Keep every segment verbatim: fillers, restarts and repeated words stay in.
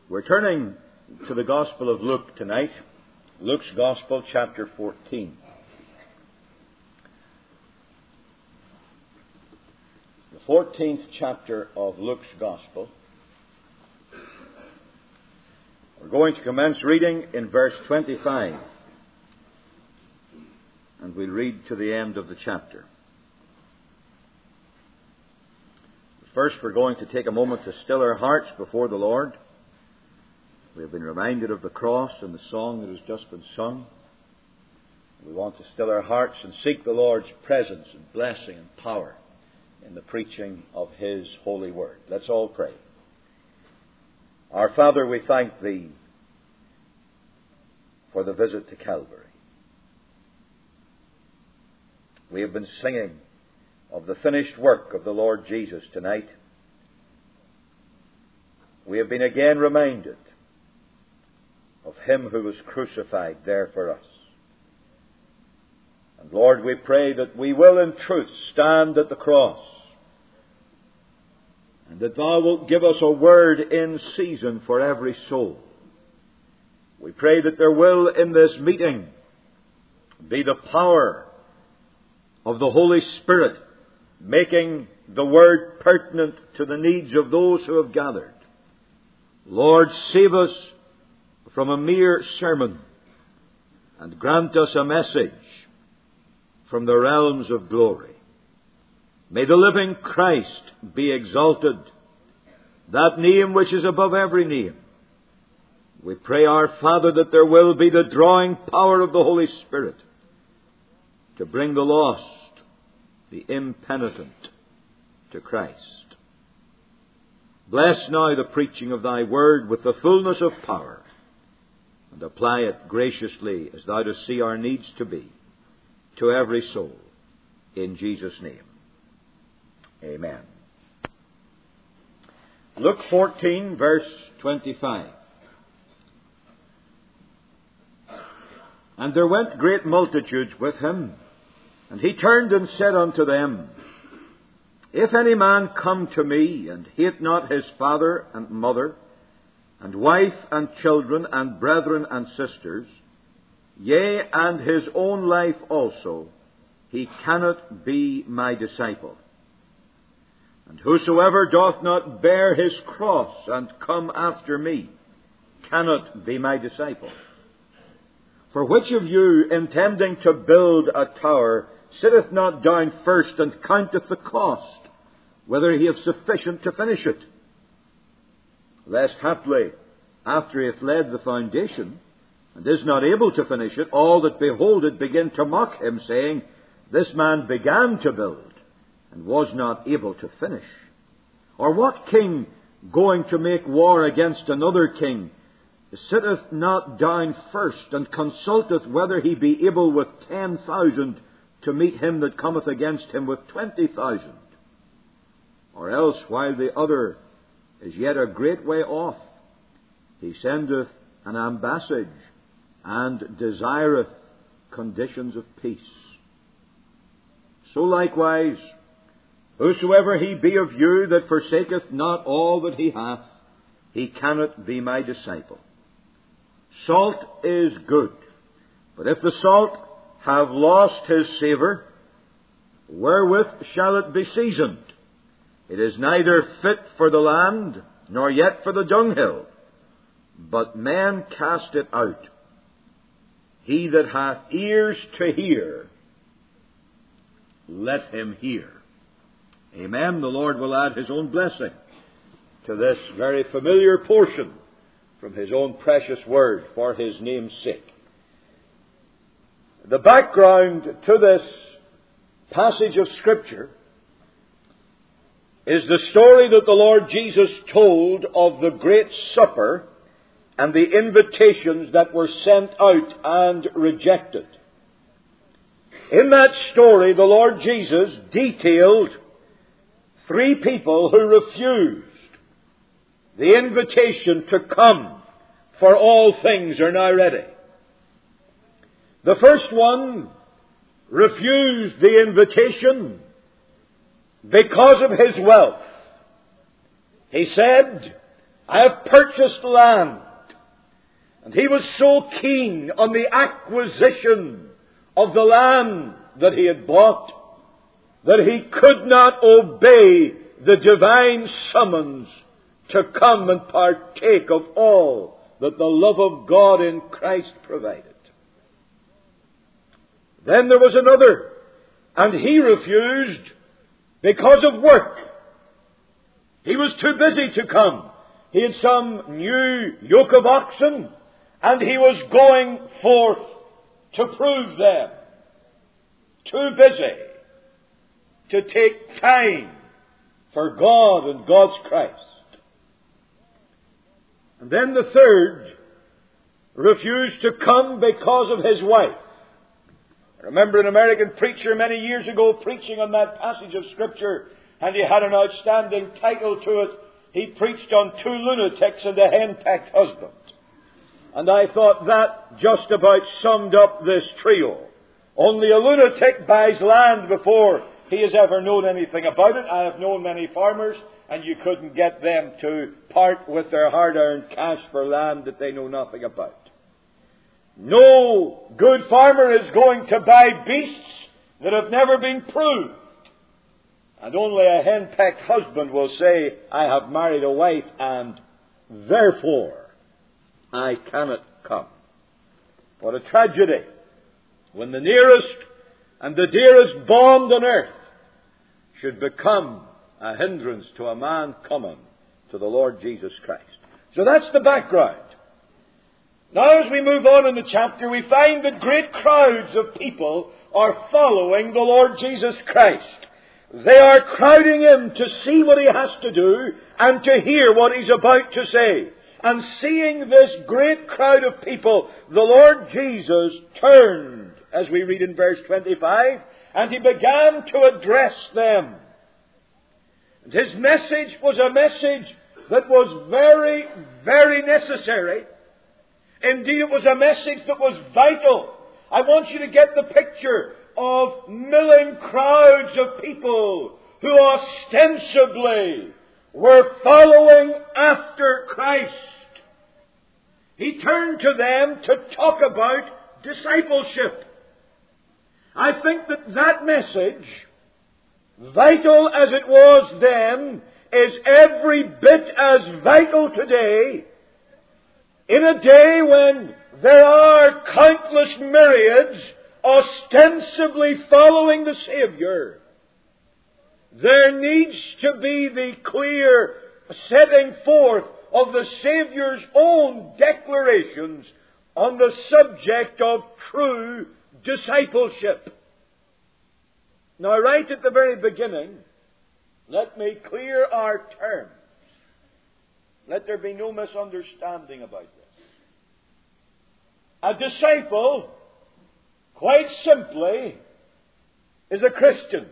We're turning to the Gospel of Luke tonight. Luke's Gospel, chapter fourteen. The fourteenth chapter of Luke's Gospel. We're going to commence reading in verse twenty-five. And we'll read to the end of the chapter. First, we're going to take a moment to still our hearts before the Lord. We have been reminded of the cross and the song that has just been sung. We want to still our hearts and seek the Lord's presence and blessing and power in the preaching of His holy word. Let's all pray. Our Father, we thank Thee for the visit to Calvary. We have been singing of the finished work of the Lord Jesus tonight. We have been again reminded of Him who was crucified there for us. And Lord, we pray that we will in truth stand at the cross, and that Thou wilt give us a word in season for every soul. We pray that there will in this meeting be the power of the Holy Spirit making the word pertinent to the needs of those who have gathered. Lord, save us from a mere sermon and grant us a message from the realms of glory. May the living Christ be exalted, that name which is above every name. We pray, our Father, that there will be the drawing power of the Holy Spirit to bring the lost, the impenitent, to Christ. Bless now the preaching of Thy word with the fullness of power, and apply it graciously as Thou dost see our needs to be, to every soul, in Jesus' name. Amen. Luke fourteen, verse twenty-five. And there went great multitudes with him, and he turned and said unto them, If any man come to me, and hate not his father and mother, and wife and children, and brethren and sisters, yea, and his own life also, he cannot be my disciple. And whosoever doth not bear his cross and come after me cannot be my disciple. For which of you, intending to build a tower, sitteth not down first and counteth the cost, whether he have sufficient to finish it? Lest haply, after he hath laid the foundation, and is not able to finish it, all that behold it begin to mock him, saying, This man began to build, and was not able to finish. Or what king, going to make war against another king, sitteth not down first, and consulteth whether he be able with ten thousand to meet him that cometh against him with twenty thousand? Or else, while the other is yet a great way off, he sendeth an ambassage, and desireth conditions of peace. So likewise, whosoever he be of you that forsaketh not all that he hath, he cannot be my disciple. Salt is good, but if the salt have lost his savour, wherewith shall it be seasoned? It is neither fit for the land, nor yet for the dunghill, but men cast it out. He that hath ears to hear, let him hear. Amen. The Lord will add His own blessing to this very familiar portion from His own precious word for His name's sake. The background to this passage of Scripture is the story that the Lord Jesus told of the great supper and the invitations that were sent out and rejected. In that story, the Lord Jesus detailed three people who refused the invitation to come, for all things are now ready. The first one refused the invitation because of his wealth. He said, I have purchased land. And he was so keen on the acquisition of the land that he had bought that he could not obey the divine summons to come and partake of all that the love of God in Christ provided. Then there was another, and he refused because of work. He was too busy to come. He had some new yoke of oxen, and he was going forth to prove them. Too busy to take time for God and God's Christ. And then the third refused to come because of his wife. I remember an American preacher many years ago preaching on that passage of Scripture, and he had an outstanding title to it. He preached on two lunatics and a henpecked husband. And I thought that just about summed up this trio. Only a lunatic buys land before he has ever known anything about it. I have known many farmers, and you couldn't get them to part with their hard-earned cash for land that they know nothing about. No good farmer is going to buy beasts that have never been proved. And only a henpecked husband will say, I have married a wife, and therefore I cannot come. What a tragedy when the nearest and the dearest bond on earth should become a hindrance to a man coming to the Lord Jesus Christ. So that's the background. Now as we move on in the chapter, we find that great crowds of people are following the Lord Jesus Christ. They are crowding him to see what he has to do and to hear what he's about to say. And seeing this great crowd of people, the Lord Jesus turned, as we read in verse twenty-five, and he began to address them. And his message was a message that was very, very necessary. Indeed, it was a message that was vital. I want you to get the picture of milling crowds of people who ostensibly were following after Christ. He turned to them to talk about discipleship. I think that that message, vital as it was then, is every bit as vital today, in a day when there are countless myriads ostensibly following the Savior. There needs to be the clear setting forth of the Savior's own declarations on the subject of true discipleship. Now, right at the very beginning, let me clear our terms. Let there be no misunderstanding about this. A disciple, quite simply, is a Christian.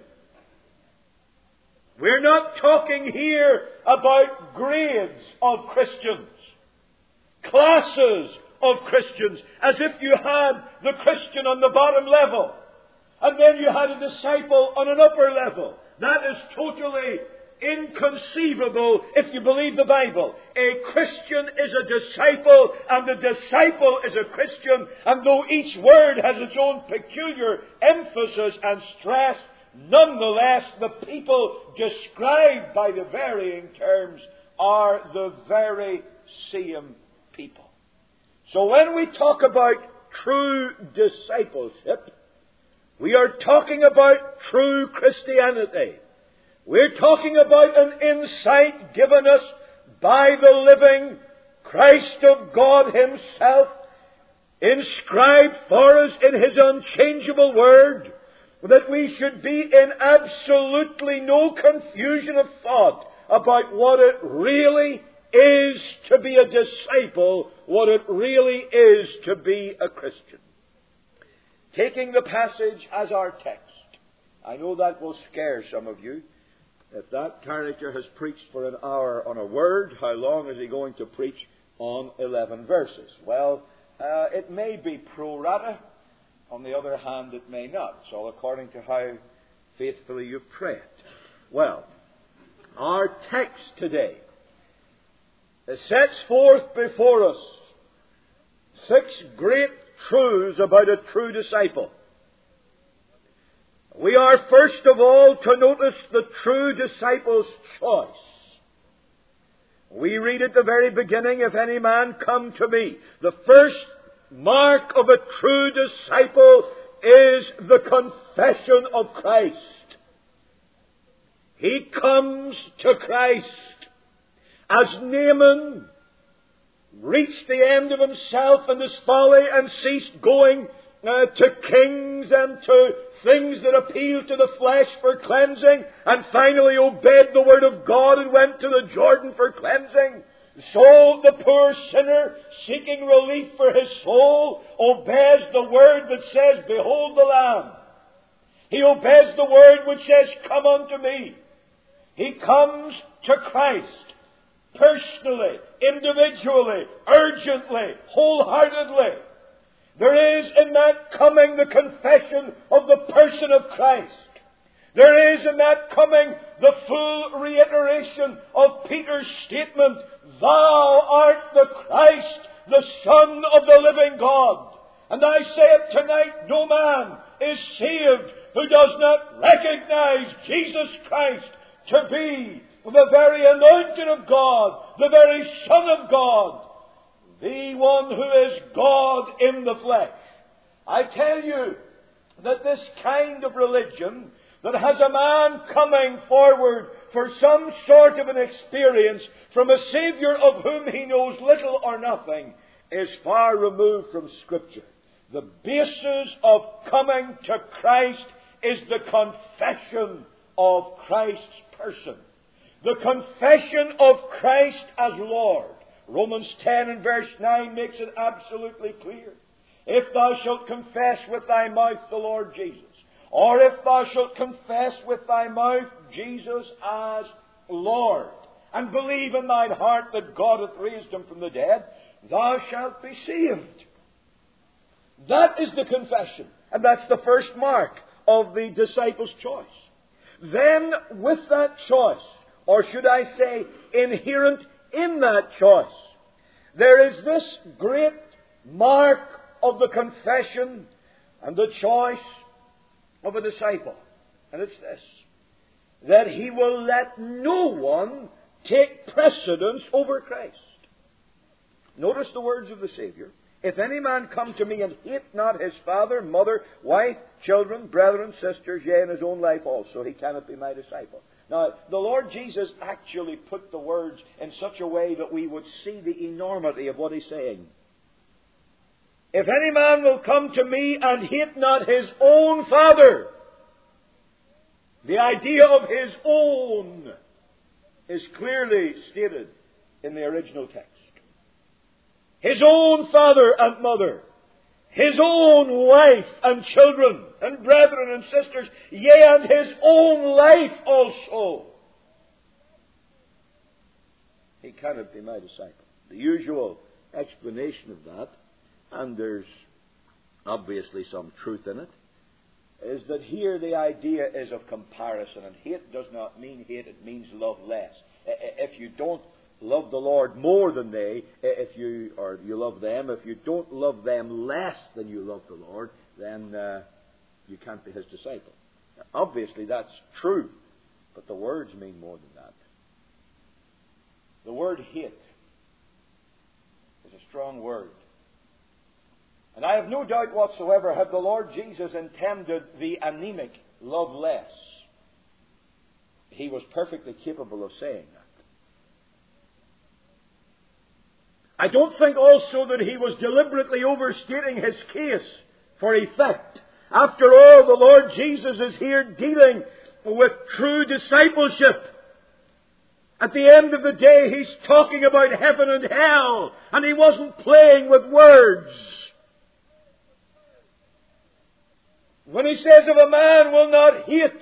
We're not talking here about grades of Christians, classes of Christians, as if you had the Christian on the bottom level, and then you had a disciple on an upper level. That is totally inconceivable if you believe the Bible. A Christian is a disciple, and the disciple is a Christian, and though each word has its own peculiar emphasis and stress, nonetheless, the people described by the varying terms are the very same people. So when we talk about true discipleship, we are talking about true Christianity. We're talking about an insight given us by the living Christ of God Himself, inscribed for us in His unchangeable Word, that we should be in absolutely no confusion of thought about what it really is to be a disciple, what it really is to be a Christian. Taking the passage as our text, I know that will scare some of you. If that character has preached for an hour on a word, how long is he going to preach on eleven verses? Well, uh, it may be pro rata. On the other hand, it may not. It's all according to how faithfully you've prayed. Well, our text today sets forth before us six great truths about a true disciple. We are first of all to notice the true disciple's choice. We read at the very beginning, if any man come to me. The first mark of a true disciple is the confession of Christ. He comes to Christ. As Naaman reached the end of himself and his folly and ceased going uh, to kings and to things that appeal to the flesh for cleansing, and finally obeyed the word of God and went to the Jordan for cleansing, so the poor sinner, seeking relief for his soul, obeys the word that says, behold the Lamb. He obeys the word which says, come unto me. He comes to Christ personally, individually, urgently, wholeheartedly. There is in that coming the confession of the person of Christ. There is in that coming the full reiteration of Peter's statement, thou art the Christ, the Son of the living God. And I say it tonight, no man is saved who does not recognize Jesus Christ to be the very anointed of God, the very Son of God, the one who is God in the flesh. I tell you that this kind of religion that has a man coming forward for some sort of an experience from a Savior of whom he knows little or nothing is far removed from Scripture. The basis of coming to Christ is the confession of Christ's person. The confession of Christ as Lord. Romans ten and verse nine makes it absolutely clear. If thou shalt confess with thy mouth the Lord Jesus, or if thou shalt confess with thy mouth Jesus as Lord, and believe in thine heart that God hath raised him from the dead, thou shalt be saved. That is the confession. And that's the first mark of the disciple's choice. Then, with that choice, or should I say, inherent in that choice, there is this great mark of the confession and the choice of a disciple. And it's this, that he will let no one take precedence over Christ. Notice the words of the Savior. If any man come to me and hate not his father, mother, wife, children, brethren, sisters, yea, and his own life also, he cannot be my disciple. Now, the Lord Jesus actually put the words in such a way that we would see the enormity of what he's saying. If any man will come to me and hate not his own father, the idea of his own is clearly stated in the original text. His own father and mother, his own wife and children and brethren and sisters, yea, and his own life also, he cannot be my disciple. The usual explanation of that, and there's obviously some truth in it, is that here the idea is of comparison, and hate does not mean hate, it means love less. If you don't love the Lord more than they, if you or you love them, if you don't love them less than you love the Lord, then uh, you can't be his disciple. Obviously that's true, but the words mean more than that. The word hate is a strong word. And I have no doubt whatsoever, had the Lord Jesus intended the anemic love less, he was perfectly capable of saying that. I don't think also that he was deliberately overstating his case for effect. After all, the Lord Jesus is here dealing with true discipleship. At the end of the day, he's talking about heaven and hell, and he wasn't playing with words. When he says, if a man will not hate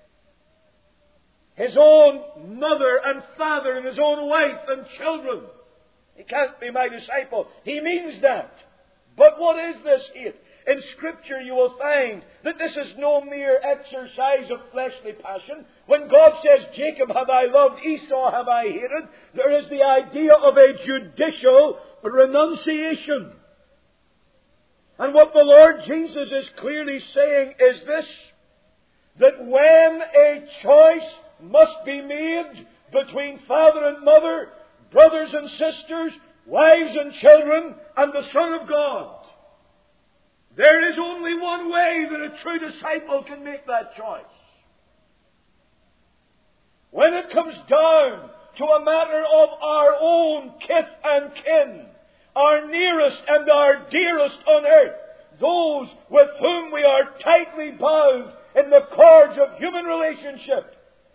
his own mother and father and his own wife and children, he can't be my disciple. He means that. But what is this hate? In Scripture you will find that this is no mere exercise of fleshly passion. When God says, Jacob have I loved, Esau have I hated, there is the idea of a judicial renunciation. And what the Lord Jesus is clearly saying is this, that when a choice must be made between father and mother, brothers and sisters, wives and children, and the Son of God, there is only one way that a true disciple can make that choice. When it comes down to a matter of our own kith and kin, our nearest and our dearest on earth, those with whom we are tightly bound in the cords of human relationship,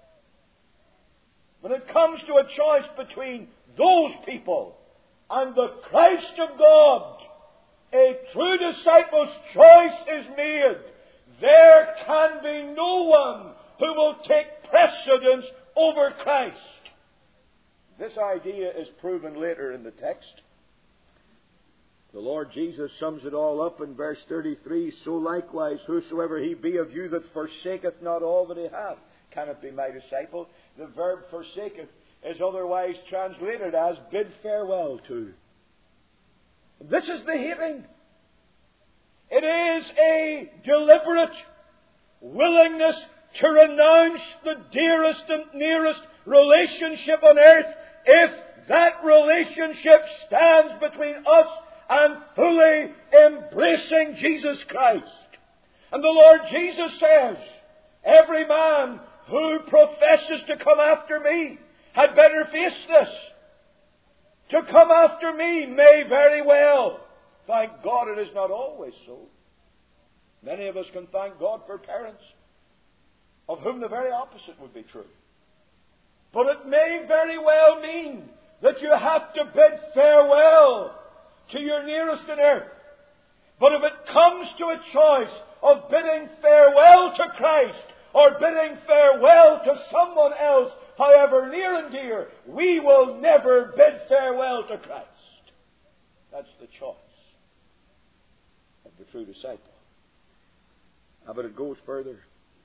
when it comes to a choice between those people and the Christ of God, a true disciple's choice is made. There can be no one who will take precedence over Christ. This idea is proven later in the text. The Lord Jesus sums it all up in verse thirty-three. So likewise, whosoever he be of you that forsaketh not all that he hath, cannot be my disciple. The verb forsaketh is otherwise translated as bid farewell to. This is the hating. It is a deliberate willingness to renounce the dearest and nearest relationship on earth if that relationship stands between us and fully embracing Jesus Christ. And the Lord Jesus says, every man who professes to come after me had better face this. To come after me may very well. Thank God it is not always so. Many of us can thank God for parents of whom the very opposite would be true. But it may very well mean that you have to bid farewell to your nearest on earth. But if it comes to a choice of bidding farewell to Christ or bidding farewell to someone else, however near and dear, we will never bid farewell to Christ. That's the choice of the true disciple. Ah, but it goes further.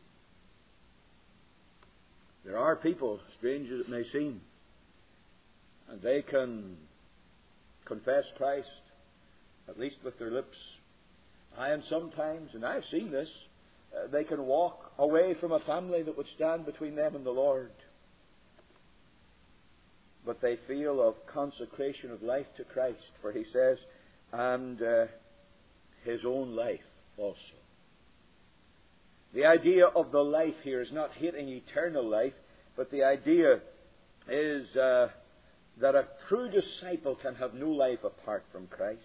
There are people, strange as it may seem, and they can confess Christ, at least with their lips. I and sometimes, and I've seen this, uh, they can walk away from a family that would stand between them and the Lord. But they feel of consecration of life to Christ, for he says, and uh, his own life also. The idea of the life here is not hating eternal life, but the idea is uh, that a true disciple can have no life apart from Christ.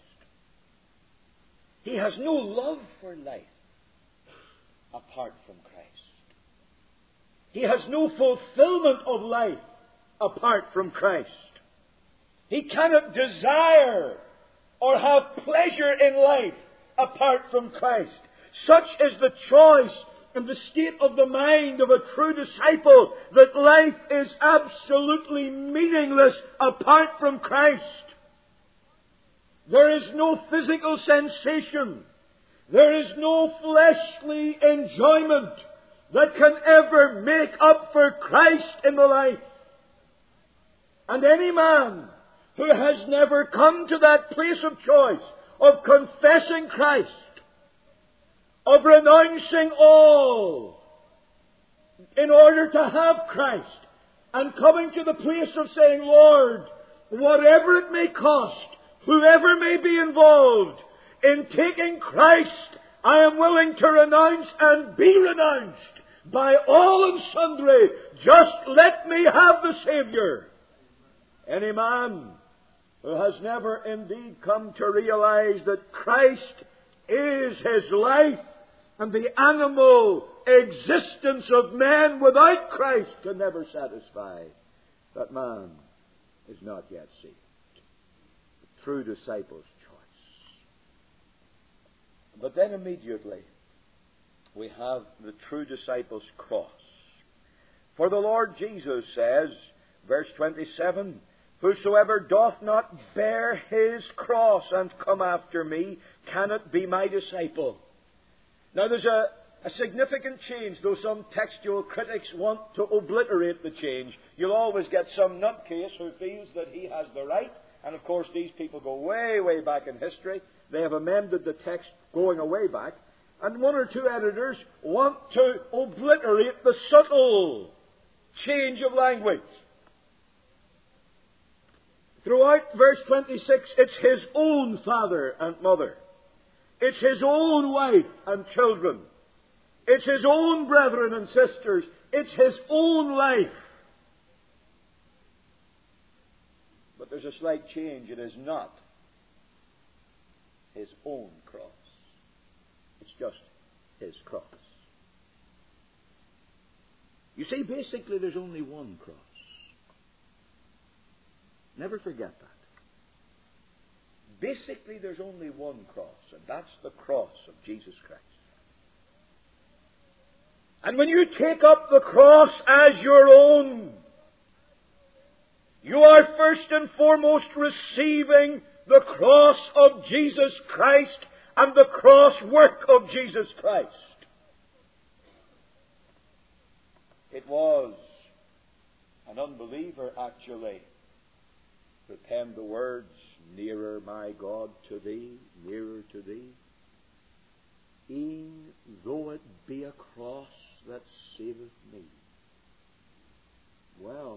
He has no love for life apart from Christ. He has no fulfillment of life apart from Christ. He cannot desire or have pleasure in life apart from Christ. Such is the choice and the state of the mind of a true disciple, that life is absolutely meaningless apart from Christ. There is no physical sensation. There is no fleshly enjoyment that can ever make up for Christ in the life. And any man who has never come to that place of choice of confessing Christ, of renouncing all in order to have Christ, and coming to the place of saying, Lord, whatever it may cost, whoever may be involved in taking Christ, I am willing to renounce and be renounced by all and sundry. Just let me have the Savior. Any man who has never indeed come to realize that Christ is his life, and the animal existence of man without Christ can never satisfy, that man is not yet saved. The true disciple's choice. But then immediately we have the true disciple's cross. For the Lord Jesus says, verse twenty-seven, Whosoever doth not bear his cross and come after me cannot be my disciple. Now there's a, a significant change, though some textual critics want to obliterate the change. You'll always get some nutcase who feels that he has the right. And of course these people go way, way back in history. They have amended the text going a way back. And one or two editors want to obliterate the subtle change of language. Throughout verse twenty-six, it's his own father and mother. It's his own wife and children. It's his own brethren and sisters. It's his own life. But there's a slight change. It is not his own cross. It's just his cross. You see, basically there's only one cross. Never forget that. Basically there's only one cross, and that's the cross of Jesus Christ. And when you take up the cross as your own, you are first and foremost receiving the cross of Jesus Christ and the cross work of Jesus Christ. It was an unbeliever, actually, who penned the words, "Nearer, my God, to thee, nearer to thee, e'en though it be a cross that saveth me." Well,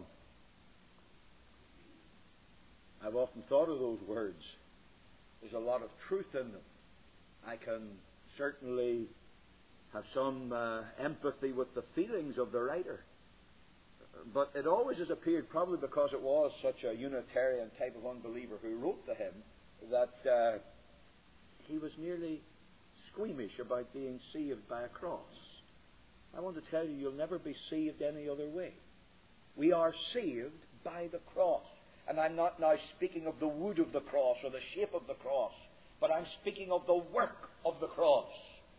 I've often thought of those words. There's a lot of truth in them. I can certainly have some uh, empathy with the feelings of the writer. But it always has appeared, probably because it was such a Unitarian type of unbeliever who wrote the hymn, that uh, he was nearly squeamish about being saved by a cross. I want to tell you, you'll never be saved any other way. We are saved by the cross. And I'm not now speaking of the wood of the cross or the shape of the cross, but I'm speaking of the work of the cross.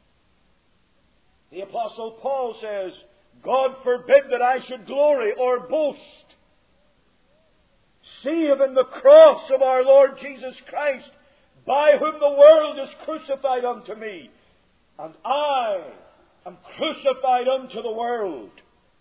The Apostle Paul says, "God forbid that I should glory or boast, save in the cross of our Lord Jesus Christ, by whom the world is crucified unto me, and I am crucified unto the world."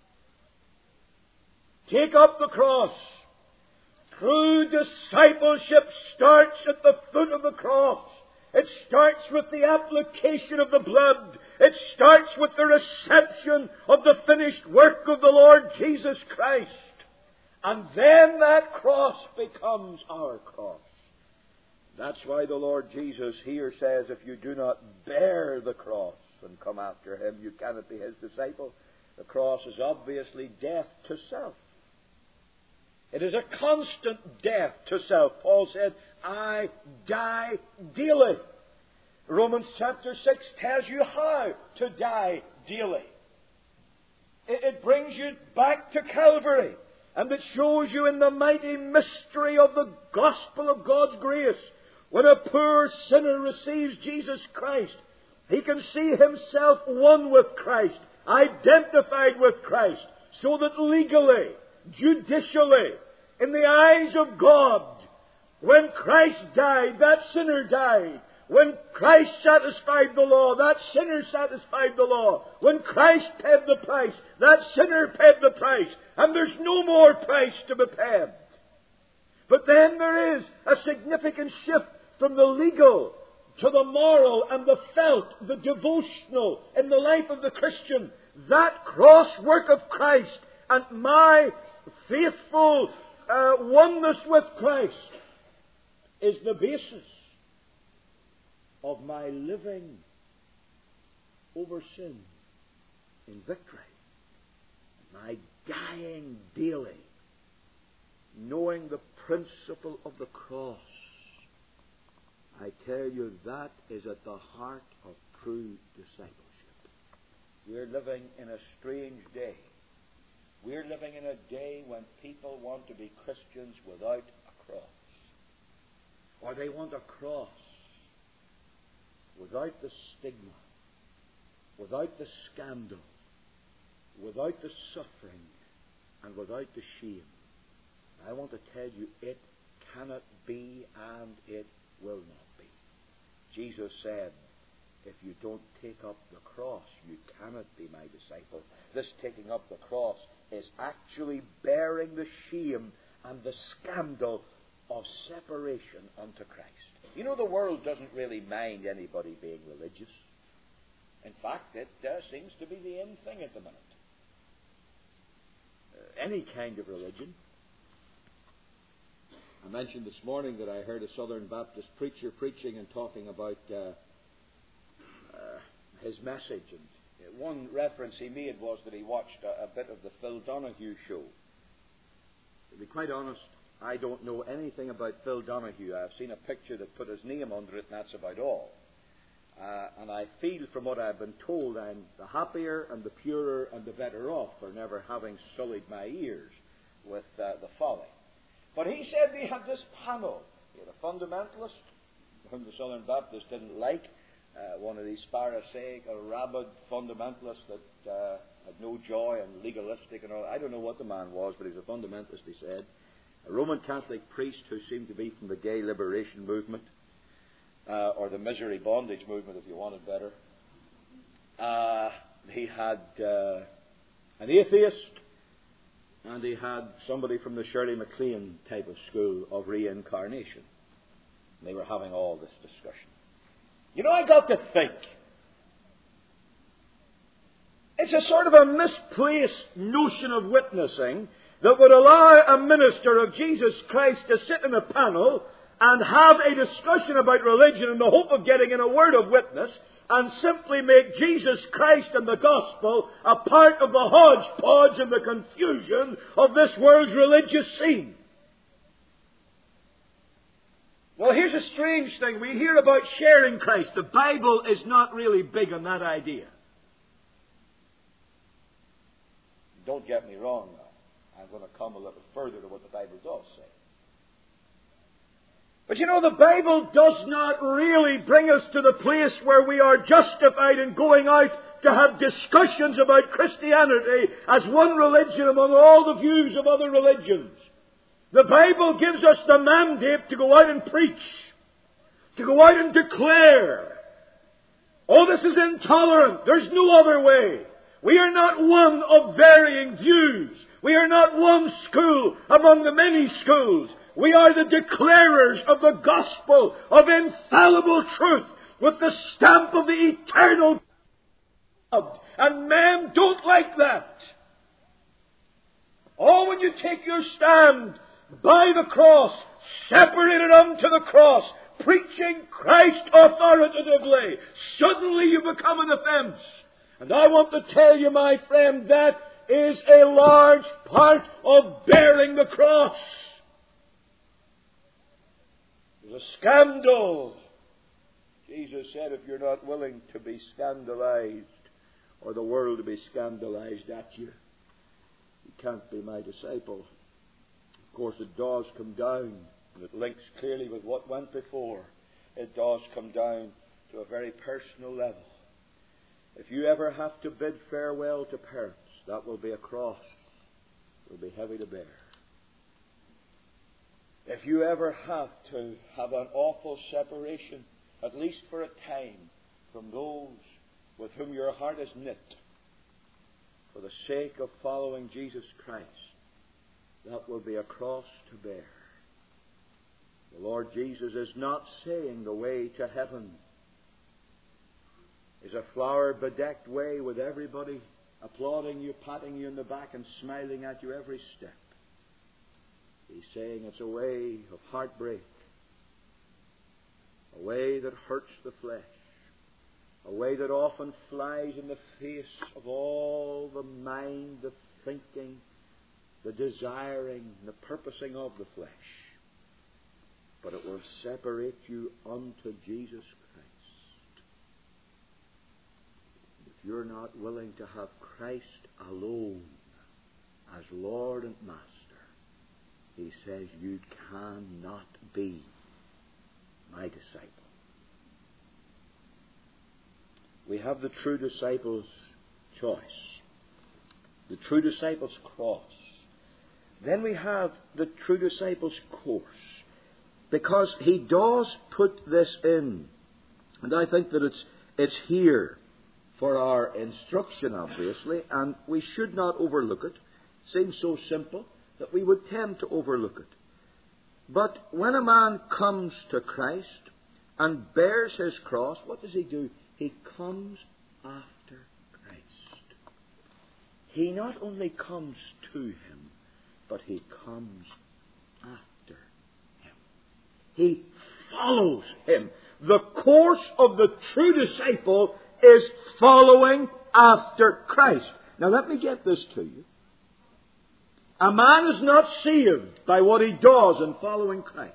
Take up the cross. True discipleship starts at the foot of the cross. It starts with the application of the blood. It starts with the reception of the finished work of the Lord Jesus Christ. And then that cross becomes our cross. That's why the Lord Jesus here says, if you do not bear the cross and come after Him, you cannot be His disciple. The cross is obviously death to self. It is a constant death to self. Paul said, "I die daily." Romans chapter six tells you how to die daily. It, it brings you back to Calvary, and it shows you in the mighty mystery of the gospel of God's grace. When a poor sinner receives Jesus Christ, he can see himself one with Christ, identified with Christ, so that legally, judicially, in the eyes of God, when Christ died, that sinner died. When Christ satisfied the law, that sinner satisfied the law. When Christ paid the price, that sinner paid the price. And there's no more price to be paid. But then there is a significant shift from the legal to the moral and the felt, the devotional in the life of the Christian. That cross work of Christ and my faithful uh, oneness with Christ is the basis of my living over sin in victory. My dying daily, knowing the principle of the cross. I tell you, that is at the heart of true discipleship. We're living in a strange day. We're living in a day when people want to be Christians without a cross. Or they want a cross without the stigma, without the scandal, without the suffering, and without the shame. I want to tell you, it cannot be and it will not be. Jesus said, if you don't take up the cross, you cannot be my disciple. This taking up the cross is actually bearing the shame and the scandal of separation unto Christ. You know, the world doesn't really mind anybody being religious. In fact, it uh, seems to be the in thing at the minute. Uh, any kind of religion. I mentioned this morning that I heard a Southern Baptist preacher preaching and talking about uh, uh, his message. And one reference he made was that he watched a, a bit of the Phil Donahue show. To be quite honest, I don't know anything about Phil Donahue. I've seen a picture that put his name under it, and that's about all. Uh, and I feel from what I've been told, I'm the happier and the purer and the better off for never having sullied my ears with uh, the folly. But he said he had this panel. He had a fundamentalist, whom the Southern Baptists didn't like, uh, one of these Pharisaic or rabid fundamentalists that uh, had no joy and legalistic and all. I don't know what the man was, but he was a fundamentalist, he said. A Roman Catholic priest who seemed to be from the gay liberation movement, uh, or the misery bondage movement, if you wanted better. Uh, he had uh, an atheist, and he had somebody from the Shirley MacLaine type of school of reincarnation. And they were having all this discussion. You know, I got to think, it's a sort of a misplaced notion of witnessing that would allow a minister of Jesus Christ to sit in a panel and have a discussion about religion in the hope of getting in a word of witness, and simply make Jesus Christ and the gospel a part of the hodgepodge and the confusion of this world's religious scene. Well, here's a strange thing. We hear about sharing Christ. The Bible is not really big on that idea. Don't get me wrong now. I'm going to come a little further to what the Bible does say. But you know, the Bible does not really bring us to the place where we are justified in going out to have discussions about Christianity as one religion among all the views of other religions. The Bible gives us the mandate to go out and preach, to go out and declare, oh, this is intolerant. There's no other way. We are not one of varying views. We are not one school among the many schools. We are the declarers of the gospel of infallible truth with the stamp of the eternal God. And men don't like that. Oh, when you take your stand by the cross, separated unto the cross, preaching Christ authoritatively, suddenly you become an offense. And I want to tell you, my friend, that is a large part of bearing the cross. There's a scandal. Jesus said, if you're not willing to be scandalized, or the world to be scandalized at you, you can't be my disciple. Of course, it does come down, and it links clearly with what went before. It does come down to a very personal level. If you ever have to bid farewell to parents, that will be a cross. It will be heavy to bear. If you ever have to have an awful separation, at least for a time, from those with whom your heart is knit, for the sake of following Jesus Christ, that will be a cross to bear. The Lord Jesus is not saying the way to heaven is a flower-bedecked way with everybody applauding you, patting you in the back, and smiling at you every step. He's saying it's a way of heartbreak, a way that hurts the flesh, a way that often flies in the face of all the mind, the thinking, the desiring, the purposing of the flesh. But it will separate you unto Jesus Christ. If you're not willing to have Christ alone as Lord and Master, He says you cannot be my disciple. We have the true disciple's choice, the true disciple's cross. then we have the true disciple's course. Because he does put this in. And I think that it's, it's here for our instruction, obviously, and we should not overlook it. It seems so simple that we would tend to overlook it. But when a man comes to Christ and bears his cross, what does he do? He comes after Christ. He not only comes to him, but he comes after him. He follows him. The course of the true disciple is following after Christ. Now let me get this to you. A man is not saved by what he does in following Christ.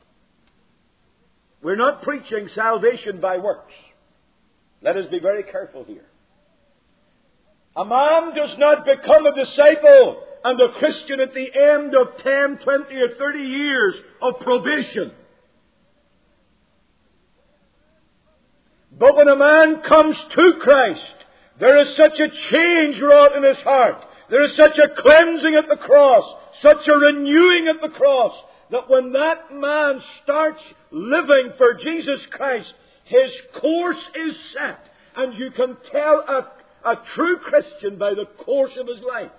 We're not preaching salvation by works. Let us be very careful here. A man does not become a disciple and a Christian at the end of ten, twenty, or thirty years of probation. But when a man comes to Christ, there is such a change wrought in his heart. There is such a cleansing at the cross, such a renewing at the cross, that when that man starts living for Jesus Christ, his course is set. And you can tell a, a true Christian by the course of his life.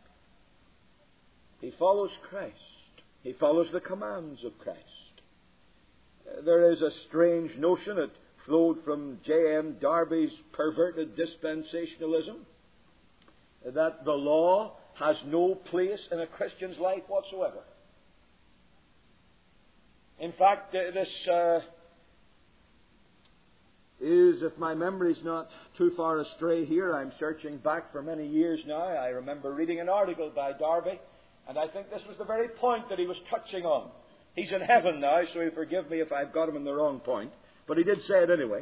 He follows Christ. He follows the commands of Christ. There is a strange notion that flowed from J M Darby's perverted dispensationalism, that the law has no place in a Christian's life whatsoever. In fact, this uh, is, if my memory's not too far astray here, I'm searching back for many years now. I remember reading an article by Darby, and I think this was the very point that he was touching on. He's in heaven now, so he'll forgive me if I've got him in the wrong point. But he did say it anyway.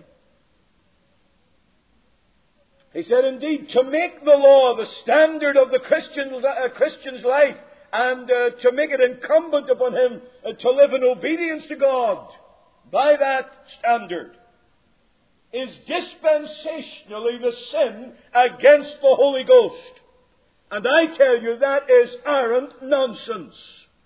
He said, indeed, to make the law the standard of the Christian, uh, Christian's life, and uh, to make it incumbent upon him uh, to live in obedience to God by that standard, is dispensationally the sin against the Holy Ghost. And I tell you, that is arrant nonsense.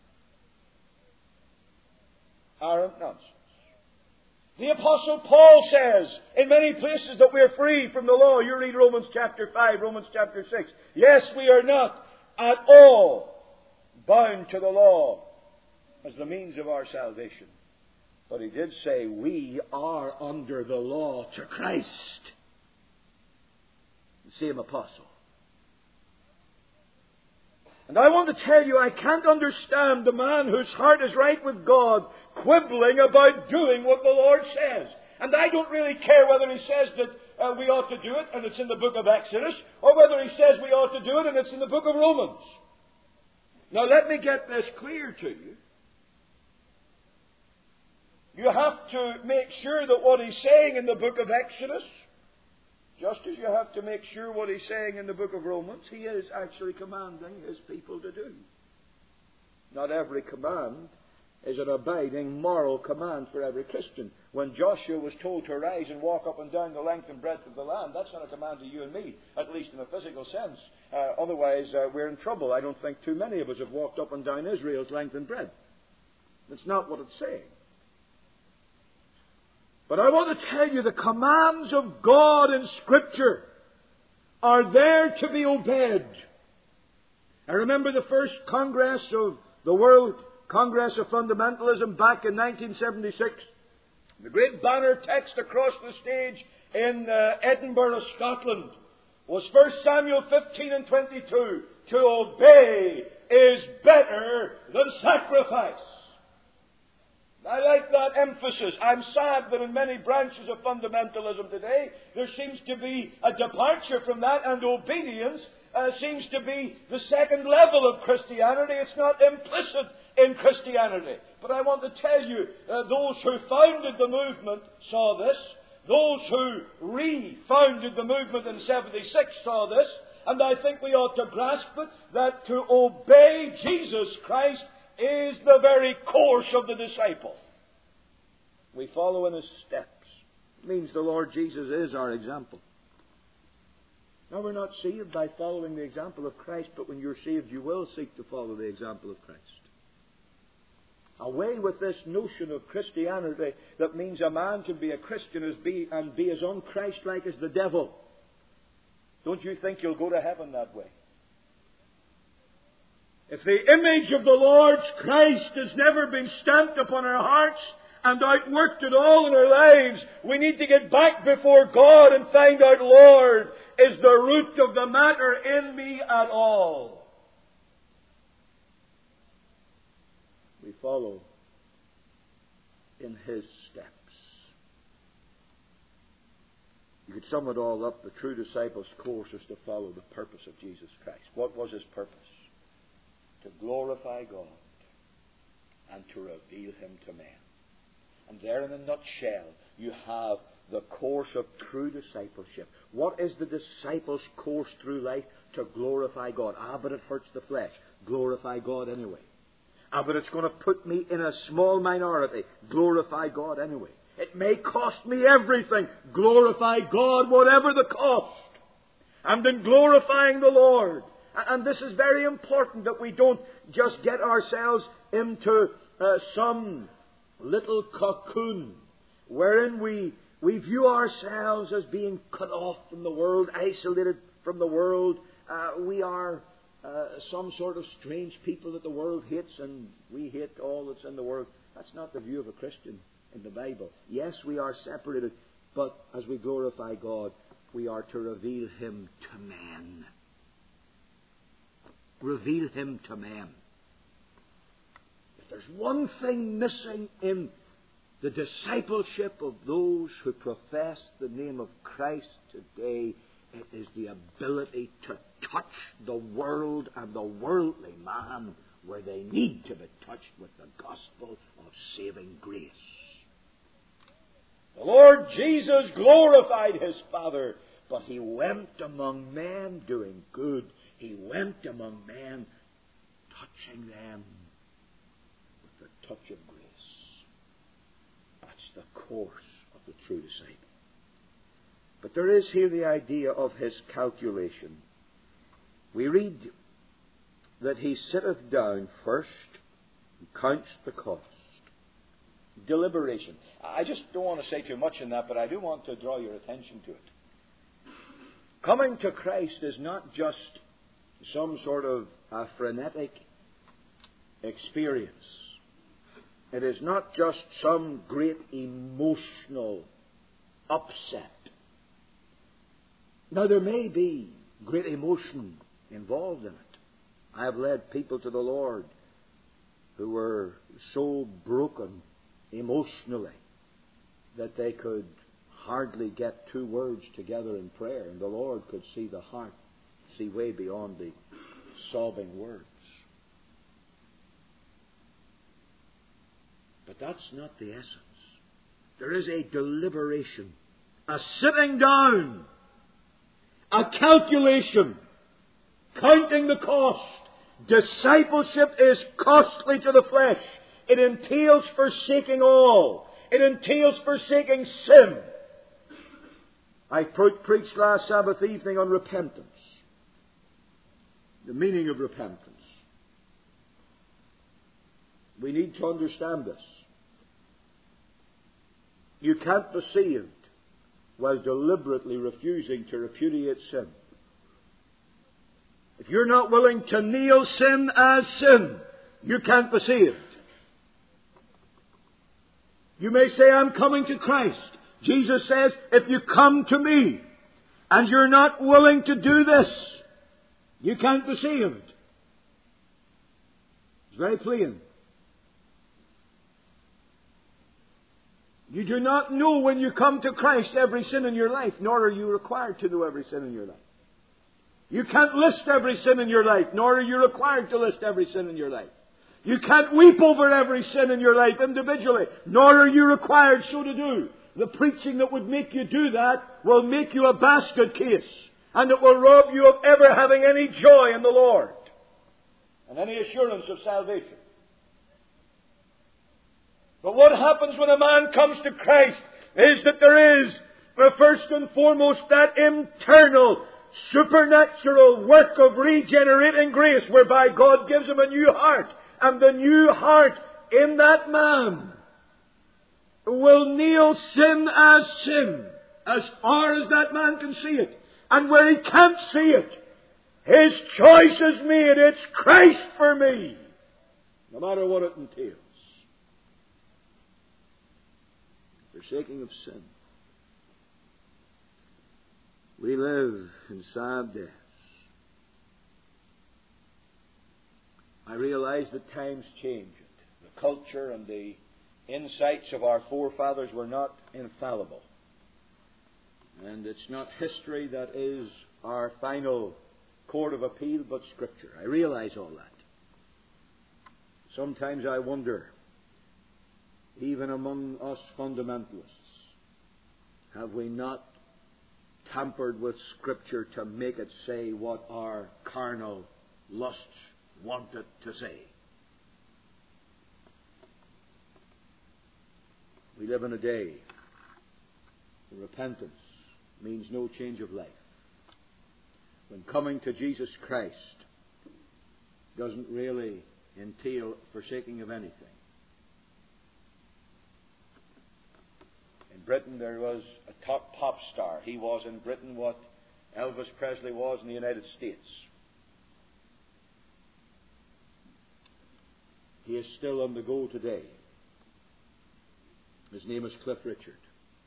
Arrant nonsense. The Apostle Paul says in many places that we are free from the law. You read Romans chapter five, Romans chapter six. Yes, we are not at all bound to the law as the means of our salvation. But he did say we are under the law to Christ. The same apostle. And I want to tell you, I can't understand the man whose heart is right with God quibbling about doing what the Lord says. And I don't really care whether he says that uh, we ought to do it and it's in the book of Exodus, or whether he says we ought to do it and it's in the book of Romans. Now let me get this clear to you. You have to make sure that what he's saying in the book of Exodus, just as you have to make sure what he's saying in the book of Romans, he is actually commanding his people to do. Not every command is an abiding moral command for every Christian. When Joshua was told to arise and walk up and down the length and breadth of the land, that's not a command to you and me, at least in a physical sense. Uh, otherwise, uh, we're in trouble. I don't think too many of us have walked up and down Israel's length and breadth. That's not what it's saying. But I want to tell you, the commands of God in Scripture are there to be obeyed. I remember the first Congress of the World Congress of Fundamentalism back in nineteen seventy-six. The great banner text across the stage in uh, Edinburgh, Scotland, was First Samuel fifteen and twenty-two. To obey is better than sacrifice. I like that emphasis. I'm sad that in many branches of fundamentalism today, there seems to be a departure from that, and obedience uh, seems to be the second level of Christianity. It's not implicit in Christianity. But I want to tell you, uh, those who founded the movement saw this. Those who re-founded the movement in seventy-six saw this. And I think we ought to grasp it, that to obey Jesus Christ is the very course of the disciple. We follow in his steps. It means the Lord Jesus is our example. Now, we're not saved by following the example of Christ, but when you're saved, you will seek to follow the example of Christ. Away with this notion of Christianity that means a man can be a Christian as be, and be as un-Christ-like as the devil. Don't you think you'll go to heaven that way? If the image of the Lord's Christ has never been stamped upon our hearts and outworked at all in our lives, we need to get back before God and find out, Lord, is the root of the matter in me at all? We follow in His steps. You could sum it all up. The true disciple's course is to follow the purpose of Jesus Christ. What was His purpose? To glorify God and to reveal Him to men. And there in a nutshell, you have the course of true discipleship. What is the disciple's course through life? To glorify God. Ah, but it hurts the flesh. Glorify God anyway. Ah, but it's going to put me in a small minority. Glorify God anyway. It may cost me everything. Glorify God whatever the cost. And in glorifying the Lord. And this is very important, that we don't just get ourselves into uh, some little cocoon wherein we, we view ourselves as being cut off from the world, isolated from the world. Uh, we are uh, some sort of strange people that the world hates, and we hate all that's in the world. That's not the view of a Christian in the Bible. Yes, we are separated, but as we glorify God, we are to reveal Him to men. Reveal Him to men. If there's one thing missing in the discipleship of those who profess the name of Christ today, it is the ability to touch the world and the worldly man where they need to be touched with the gospel of saving grace. The Lord Jesus glorified His Father, but He went among men doing good. He went among men, touching them with the touch of grace. That's the course of the true disciple. But there is here the idea of His calculation. We read that He sitteth down first and counts the cost. Deliberation. I just don't want to say too much in that, but I do want to draw your attention to it. Coming to Christ is not just some sort of a frenetic experience. It is not just some great emotional upset. Now, there may be great emotion involved in it. I have led people to the Lord who were so broken emotionally that they could hardly get two words together in prayer, and the Lord could see the heart, see way beyond the sobbing words. But that's not the essence. There is a deliberation, a sitting down, a calculation, counting the cost. Discipleship is costly to the flesh. It entails forsaking all. It entails forsaking sin. I pre- preached last Sabbath evening on repentance. The meaning of repentance. We need to understand this. You can't be saved while deliberately refusing to repudiate sin. If you're not willing to kneel sin as sin, you can't be saved. You may say, I'm coming to Christ. Jesus says, if you come to me and you're not willing to do this, you can't be saved. It's very plain. You do not know when you come to Christ every sin in your life, nor are you required to know every sin in your life. You can't list every sin in your life, nor are you required to list every sin in your life. You can't weep over every sin in your life individually, nor are you required so to do. The preaching that would make you do that will make you a basket case, and it will rob you of ever having any joy in the Lord and any assurance of salvation. But what happens when a man comes to Christ is that there is, first and foremost, that internal supernatural work of regenerating grace whereby God gives him a new heart. And the new heart in that man will nail sin as sin as far as that man can see it. And where he can't see it, his choice is made. It's Christ for me, no matter what it entails. Forsaking of sin. We live in sad days. I realize that times change. The culture and the insights of our forefathers were not infallible. And it's not history that is our final court of appeal, but Scripture. I realize all that. Sometimes I wonder, even among us fundamentalists, have we not tampered with Scripture to make it say what our carnal lusts want it to say? We live in a day when repentance means no change of life. When coming to Jesus Christ doesn't really entail forsaking of anything. In Britain there was a top pop star. He was in Britain what Elvis Presley was in the United States. He is still on the go today. His name is Cliff Richard.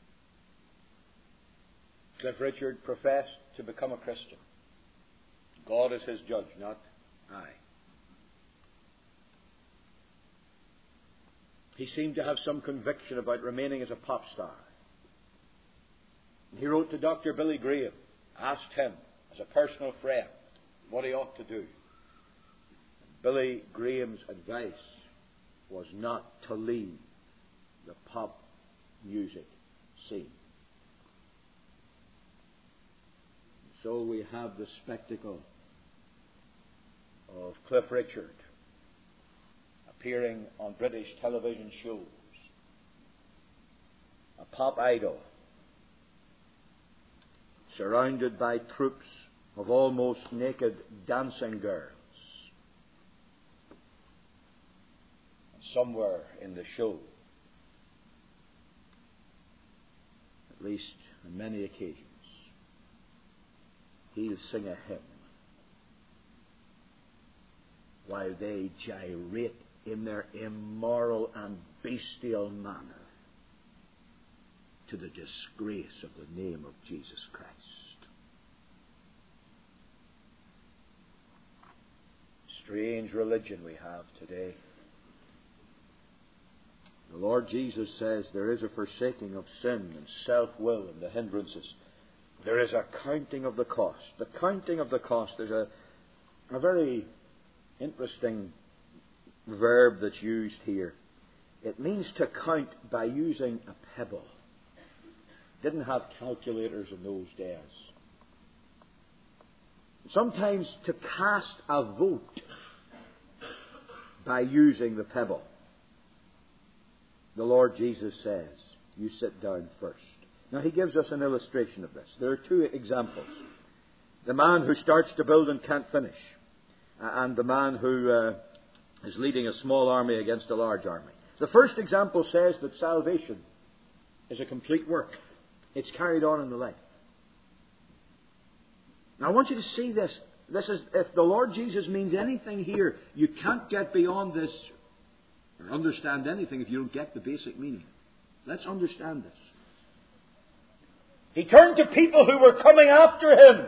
Cliff Richard professed to become a Christian. God is his judge, not I. He seemed to have some conviction about remaining as a pop star. He wrote to Doctor Billy Graham, asked him as a personal friend what he ought to do. Billy Graham's advice was not to leave the pop music scene. So we have the spectacle of Cliff Richard appearing on British television shows. A pop idol surrounded by troops of almost naked dancing girls. And somewhere in the show, at least on many occasions, he'll sing a hymn while they gyrate in their immoral and bestial manner to the disgrace of the name of Jesus Christ. Strange religion we have today. The Lord Jesus says there is a forsaking of sin and self-will and the hindrances. There is a counting of the cost. The counting of the cost is a, a very interesting verb that's used here. It means to count by using a pebble. Didn't have calculators in those days. Sometimes to cast a vote by using the pebble. The Lord Jesus says, you sit down first. Now he gives us an illustration of this. There are two examples. The man who starts to build and can't finish. And the man who uh, is leading a small army against a large army. The first example says that salvation is a complete work. It's carried on in the life. Now I want you to see this. This is, if the Lord Jesus means anything here, you can't get beyond this or understand anything if you don't get the basic meaning. Let's understand this. He turned to people who were coming after him.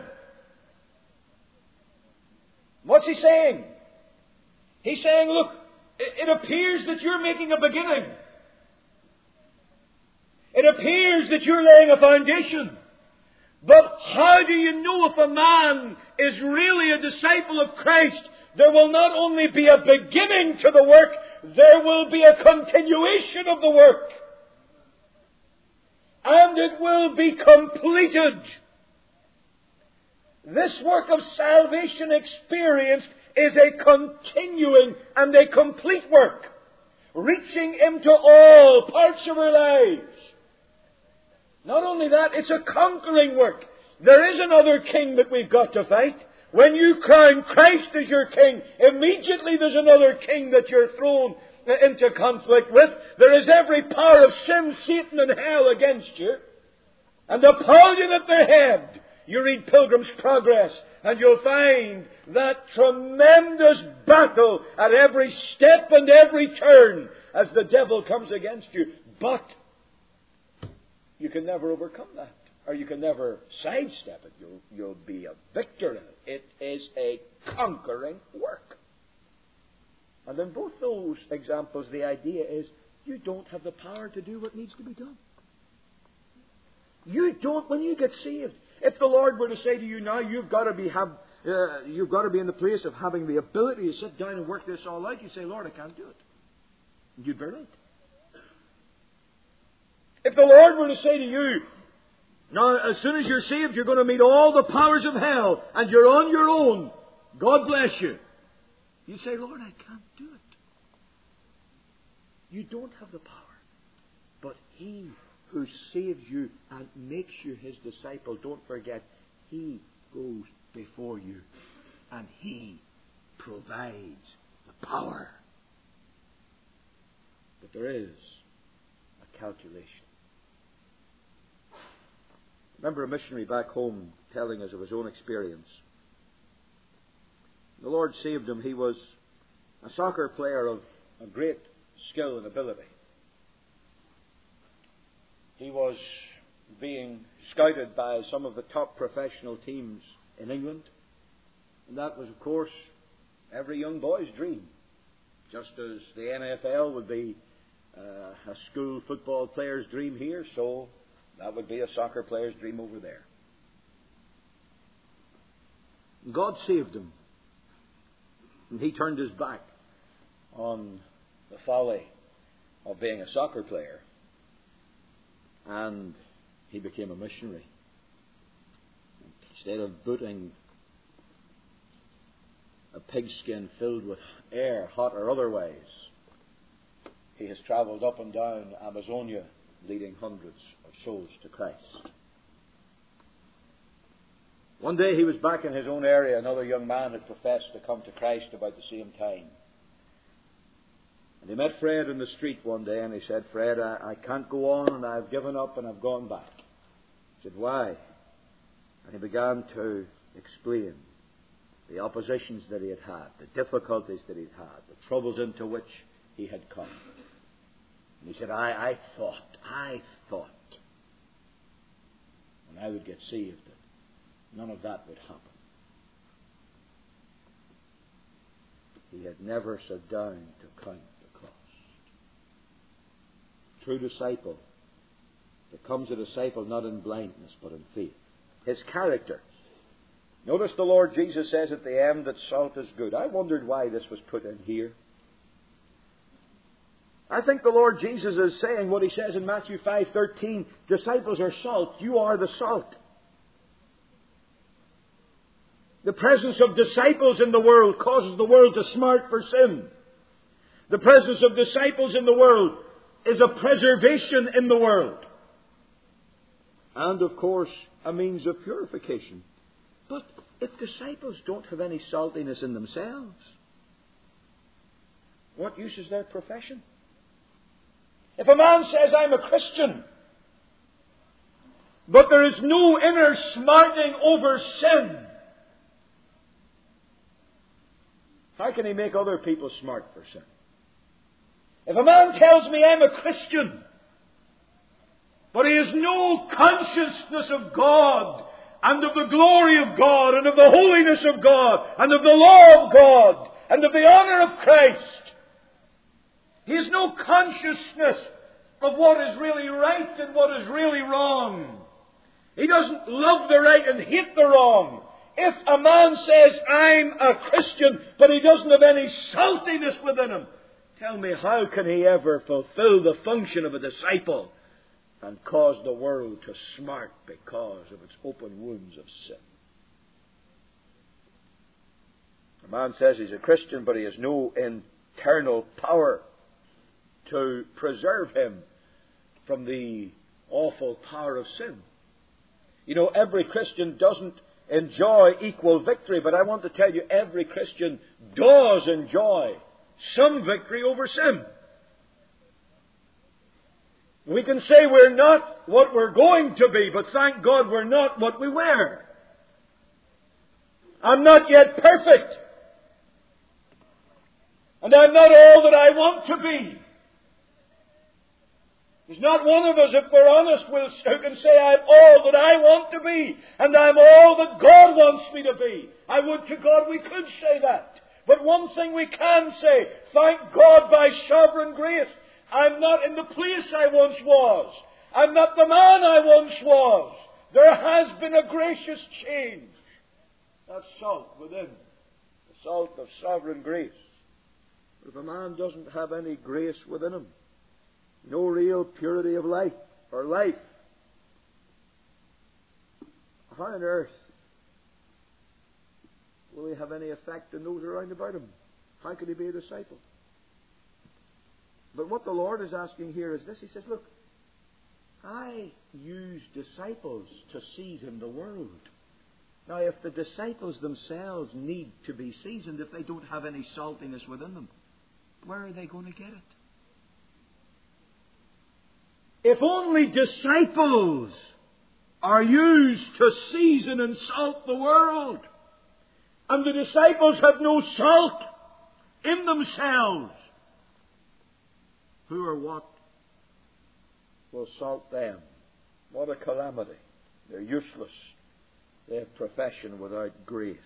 What's he saying? He's saying, look, it appears that you're making a beginning. It appears that you're laying a foundation. But how do you know if a man is really a disciple of Christ? There will not only be a beginning to the work, there will be a continuation of the work. And it will be completed. This work of salvation experienced is a continuing and a complete work, reaching into all parts of our lives. Not only that, it's a conquering work. There is another king that we've got to fight. When you crown Christ as your king, immediately there's another king that you're thrown into conflict with. There is every power of sin, Satan, and hell against you. And Napoleon at their head. You read Pilgrim's Progress, and you'll find that tremendous battle at every step and every turn as the devil comes against you. But you can never overcome that, or you can never sidestep it. You'll, you'll be a victor in it. It is a conquering work. And in both those examples, the idea is you don't have the power to do what needs to be done. You don't, when you get saved. If the Lord were to say to you now, you've got to be have, uh, you've got to be in the place of having the ability to sit down and work this all out, you say, Lord, I can't do it. And you'd be right. If the Lord were to say to you, now, as soon as you're saved, you're going to meet all the powers of hell, and you're on your own, God bless you. You say, Lord, I can't do it. You don't have the power. But He who saves you and makes you His disciple, don't forget, He goes before you and He provides the power. But there is a calculation. I remember a missionary back home telling us of his own experience. The Lord saved him. He was a soccer player of a great skill and ability. He was being scouted by some of the top professional teams in England. And that was, of course, every young boy's dream. Just as the N F L would be uh, a school football player's dream here, so that would be a soccer player's dream over there. God saved him. And he turned his back on the folly of being a soccer player. And he became a missionary. Instead of booting a pigskin filled with air, hot or otherwise, he has travelled up and down Amazonia, leading hundreds of souls to Christ. One day he was back in his own area. Another young man had professed to come to Christ about the same time. And he met Fred in the street one day and he said, Fred, I, I can't go on and I've given up and I've gone back. He said, why? And he began to explain the oppositions that he had had, the difficulties that he had had, the troubles into which he had come. And he said, I, I thought, I thought when I would get saved that none of that would happen. He had never sat down to count the cost. True disciple becomes a disciple not in blindness but in faith. His character. Notice the Lord Jesus says at the end that salt is good. I wondered why this was put in here. I think the Lord Jesus is saying what He says in Matthew five thirteen, disciples are salt, you are the salt. The presence of disciples in the world causes the world to smart for sin. The presence of disciples in the world is a preservation in the world. And, of course, a means of purification. But if disciples don't have any saltiness in themselves, what use is their profession? If a man says, I'm a Christian, but there is no inner smarting over sin, how can he make other people smart for sin? If a man tells me I'm a Christian, but he has no consciousness of God, and of the glory of God, and of the holiness of God, and of the law of God, and of the honor of Christ, he has no consciousness of what is really right and what is really wrong. He doesn't love the right and hate the wrong. If a man says, I'm a Christian, but he doesn't have any saltiness within him, tell me, how can he ever fulfill the function of a disciple and cause the world to smart because of its open wounds of sin? A man says he's a Christian, but he has no internal power to preserve him from the awful power of sin. You know, every Christian doesn't enjoy equal victory, but I want to tell you, every Christian does enjoy some victory over sin. We can say we're not what we're going to be, but thank God we're not what we were. I'm not yet perfect. And I'm not all that I want to be. There's not one of us, if we're honest, who can say, I'm all that I want to be, and I'm all that God wants me to be. I would to God we could say that. But one thing we can say, thank God by sovereign grace, I'm not in the place I once was. I'm not the man I once was. There has been a gracious change. That's salt within. The salt of sovereign grace. But if a man doesn't have any grace within him, no real purity of life or life, how on earth will he have any effect on those around about him? How can he be a disciple? But what the Lord is asking here is this. He says, look, I use disciples to season the world. Now, if the disciples themselves need to be seasoned, if they don't have any saltiness within them, where are they going to get it? If only disciples are used to season and salt the world, and the disciples have no salt in themselves, who or what will salt them? What a calamity. They're useless. They have profession without grace.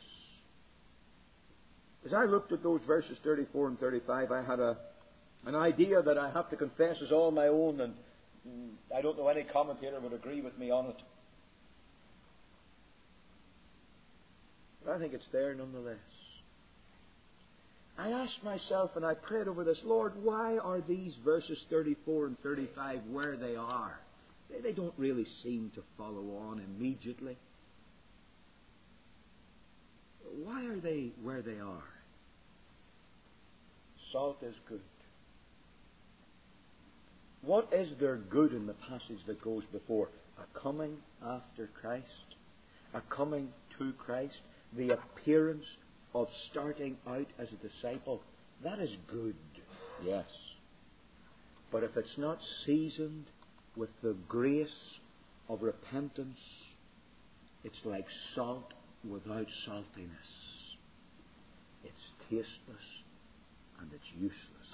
As I looked at those verses thirty-four and thirty-five, I had a, an idea that I have to confess is all my own, and I don't know any commentator would agree with me on it. But I think it's there nonetheless. I asked myself and I prayed over this, Lord, why are these verses thirty-four and thirty-five where they are? They, they don't really seem to follow on immediately. Why are they where they are? Salt is good. What is there good in the passage that goes before? A coming after Christ, a coming to Christ, the appearance of starting out as a disciple. That is good, yes. But if it's not seasoned with the grace of repentance, it's like salt without saltiness. It's tasteless and it's useless.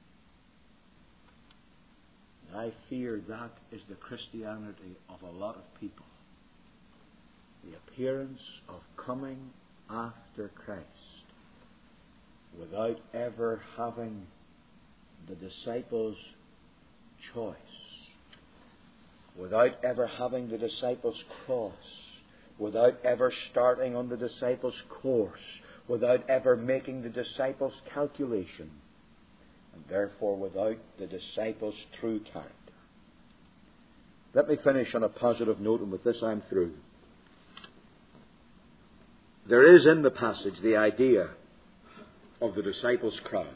And I fear that is the Christianity of a lot of people. The appearance of coming after Christ without ever having the disciples' choice, without ever having the disciples' cross, without ever starting on the disciples' course, without ever making the disciples' calculation, and therefore without the disciples' true character. Let me finish on a positive note, and with this I'm through. There is in the passage the idea of the disciples' crown.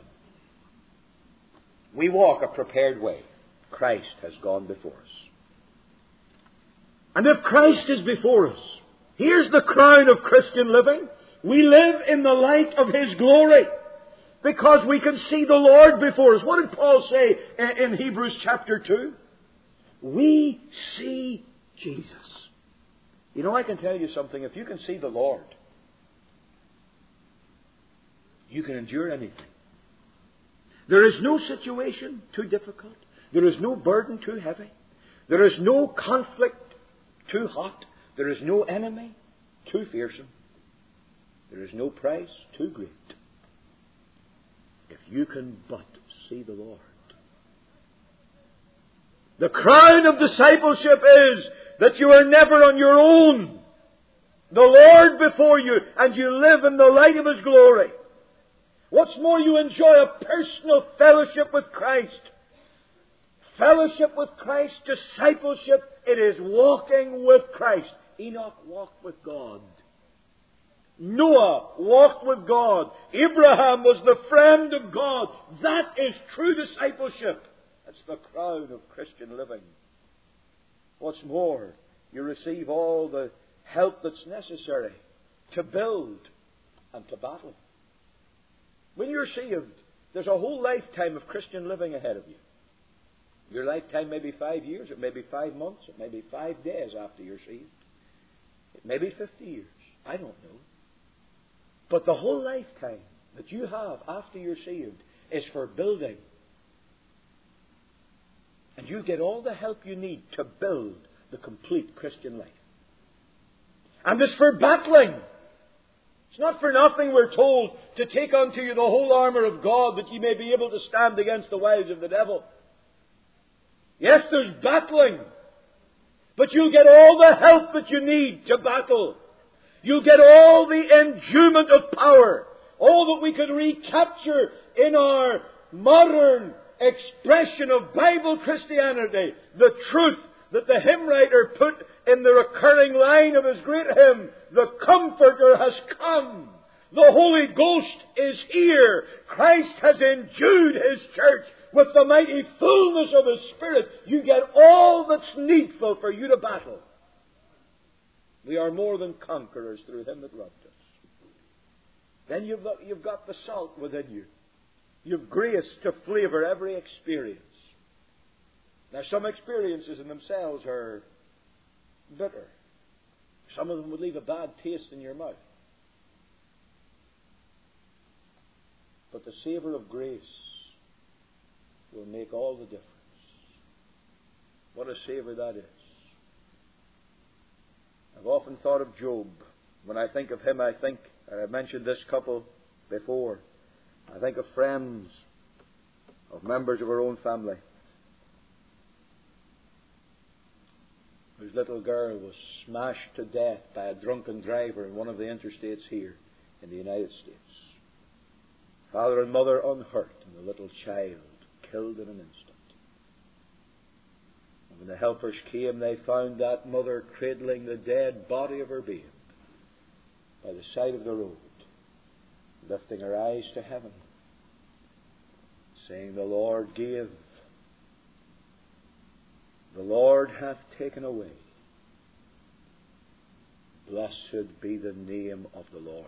We walk a prepared way. Christ has gone before us. And if Christ is before us, here's the crown of Christian living. We live in the light of His glory because we can see the Lord before us. What did Paul say in Hebrews chapter two? We see Jesus. You know, I can tell you something. If you can see the Lord, you can endure anything. There is no situation too difficult. There is no burden too heavy. There is no conflict too hot. There is no enemy too fearsome. There is no price too great. If you can but see the Lord. The crown of discipleship is that you are never on your own. The Lord before you, and you live in the light of His glory. What's more, you enjoy a personal fellowship with Christ. Fellowship with Christ, discipleship, it is walking with Christ. Enoch walked with God. Noah walked with God. Abraham was the friend of God. That is true discipleship. That's the crown of Christian living. What's more, you receive all the help that's necessary to build and to battle. When you're saved, there's a whole lifetime of Christian living ahead of you. Your lifetime may be five years, it may be five months, it may be five days after you're saved. It may be fifty years. I don't know. But the whole lifetime that you have after you're saved is for building. And you get all the help you need to build the complete Christian life. And it's for battling. It's not for nothing we're told to take unto you the whole armour of God that ye may be able to stand against the wiles of the devil. Yes, there's battling. But you'll get all the help that you need to battle. You'll get all the endowment of power. All that we could recapture in our modern expression of Bible Christianity. The truth that the hymn writer put in the recurring line of his great hymn. The Comforter has come. The Holy Ghost is here. Christ has endued His church with the mighty fullness of His Spirit. You get all that's needful for you to battle. We are more than conquerors through Him that loved us. Then you've got, you've got the salt within you. You've grace to flavour every experience. Now, some experiences in themselves are bitter. Some of them would leave a bad taste in your mouth. But the savour of grace will make all the difference. What a savour that is. I've often thought of Job. When I think of him, I think, I've mentioned this couple before, I think of friends, of members of our own family, whose little girl was smashed to death by a drunken driver in one of the interstates here in the United States. Father and mother unhurt, and the little child killed in an instant. And when the helpers came, they found that mother cradling the dead body of her babe by the side of the road, lifting her eyes to heaven, saying, "The Lord gave, the Lord hath taken away. Blessed be the name of the Lord."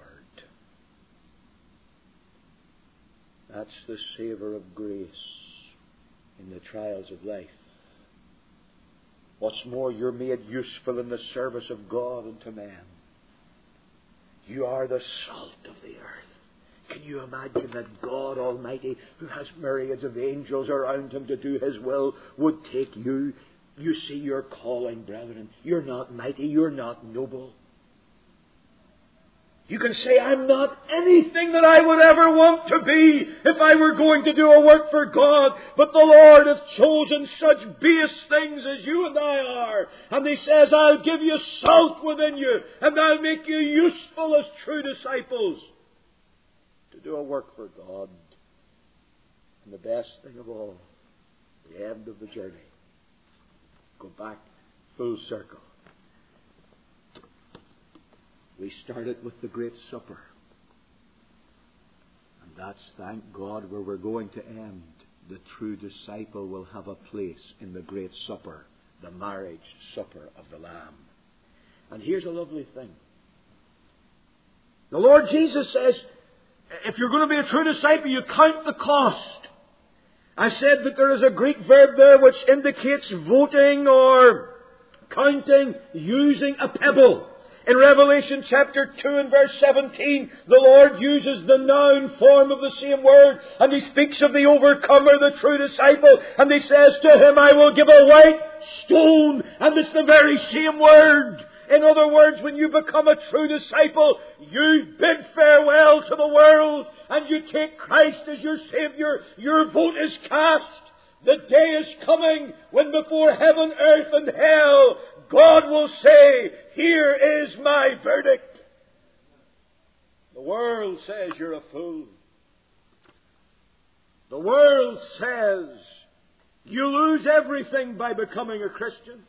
That's the savour of grace in the trials of life. What's more, you're made useful in the service of God and to men. You are the salt of the earth. Can you imagine that God Almighty, who has myriads of angels around Him to do His will, would take you? You see your calling, brethren. You're not mighty. You're not noble. You can say, "I'm not anything that I would ever want to be if I were going to do a work for God. But the Lord hath chosen such base things as you and I are." And He says, "I'll give you salt within you, and I'll make you useful as true disciples to do a work for God." And the best thing of all, the end of the journey. Go back full circle. We started with the great supper. And that's, thank God, where we're going to end. The true disciple will have a place in the great supper, the marriage supper of the Lamb. And here's a lovely thing. The Lord Jesus says, if you're going to be a true disciple, you count the cost. I said that there is a Greek verb there which indicates voting or counting, using a pebble. In Revelation chapter two and verse seventeen, the Lord uses the noun form of the same word, and He speaks of the overcomer, the true disciple, and He says to him, "I will give a white stone," and it's the very same word. In other words, when you become a true disciple, you bid farewell to the world, and you take Christ as your Savior. Your vote is cast. The day is coming when before heaven, earth, and hell, God will say, "Here is my verdict." The world says you're a fool. The world says you lose everything by becoming a Christian.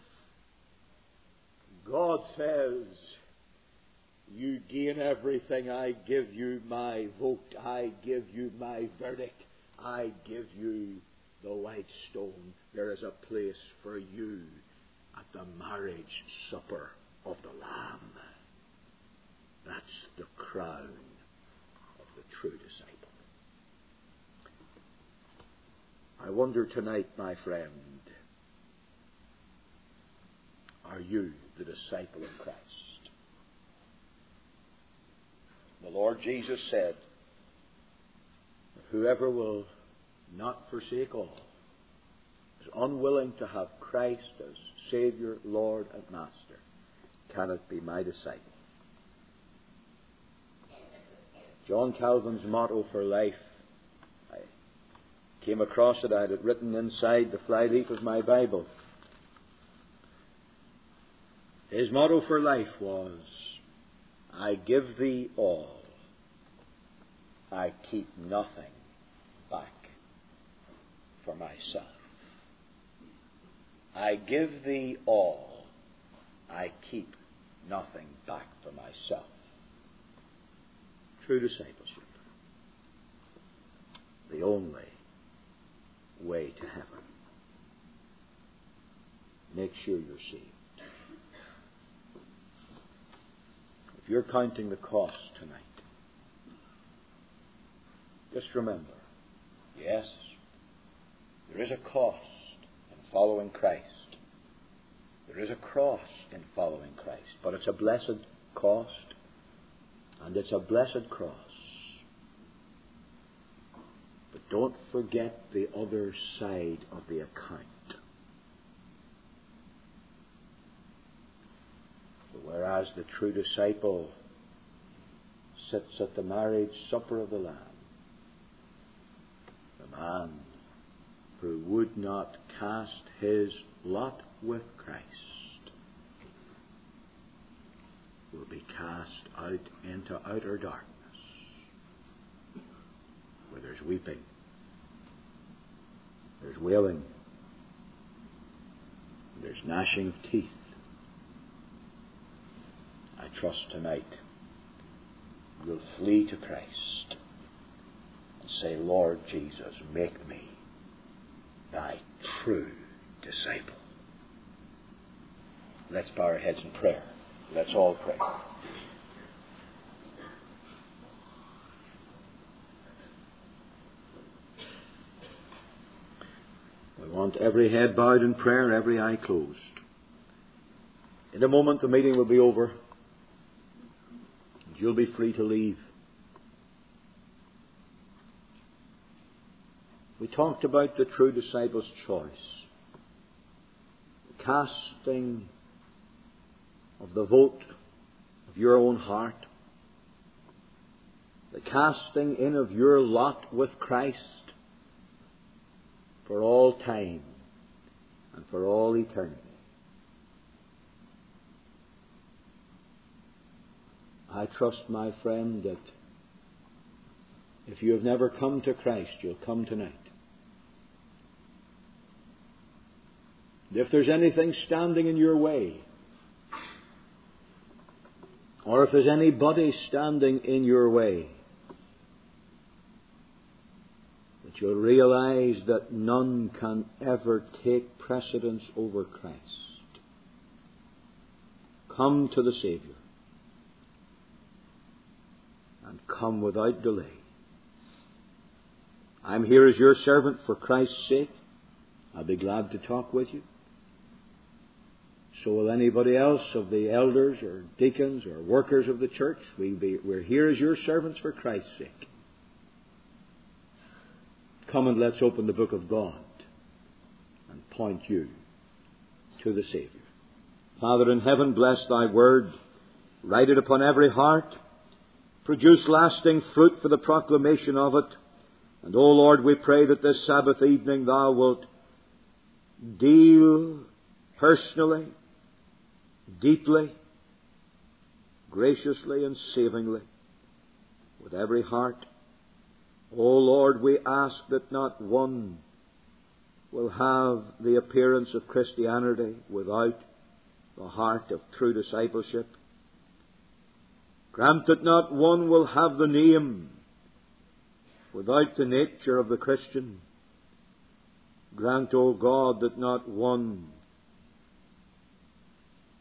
God says, "You gain everything. I give you my vote. I give you my verdict. I give you the white stone." There is a place for you at the marriage supper of the Lamb. That's the crown of the true disciple. I wonder tonight, my friend, are you the disciple of Christ? The Lord Jesus said, whoever will not forsake all, is unwilling to have Christ as Saviour, Lord, and Master, cannot be my disciple. John Calvin's motto for life, I came across it, I had it written inside the flyleaf of my Bible. His motto for life was, I give thee all, I keep nothing back for myself. I give thee all, I keep nothing back for myself. True discipleship. The only way to heaven. Make sure you're saved. If you're counting the cost tonight, just remember, yes, there is a cost in following Christ. There is a cross in following Christ, but it's a blessed cost, and it's a blessed cross. But don't forget the other side of the account. Whereas the true disciple sits at the marriage supper of the Lamb, the man who would not cast his lot with Christ will be cast out into outer darkness, where there's weeping, there's wailing, there's gnashing of teeth. I trust tonight you'll flee to Christ and say, Lord Jesus, make me thy true disciple. Let's bow our heads in prayer. Let's all pray. We want every head bowed in prayer, every eye closed. In a moment the meeting will be over. You'll be free to leave. We talked about the true disciple's choice. The casting of the vote of your own heart. The casting in of your lot with Christ for all time and for all eternity. I trust, my friend, that if you have never come to Christ, you'll come tonight. If there's anything standing in your way, or if there's anybody standing in your way, that you'll realize that none can ever take precedence over Christ. Come to the Saviour. And come without delay. I'm here as your servant for Christ's sake. I'll be glad to talk with you. So will anybody else of the elders or deacons or workers of the church. We'll be, we're here as your servants for Christ's sake. Come and let's open the book of God and point you to the Saviour. Father in heaven, bless thy word. Write it upon every heart. Produce lasting fruit for the proclamation of it. And, O Lord, we pray that this Sabbath evening thou wilt deal personally, deeply, graciously and savingly with every heart. O Lord, we ask that not one will have the appearance of Christianity without the heart of true discipleship. Grant that not one will have the name without the nature of the Christian. Grant, O God, that not one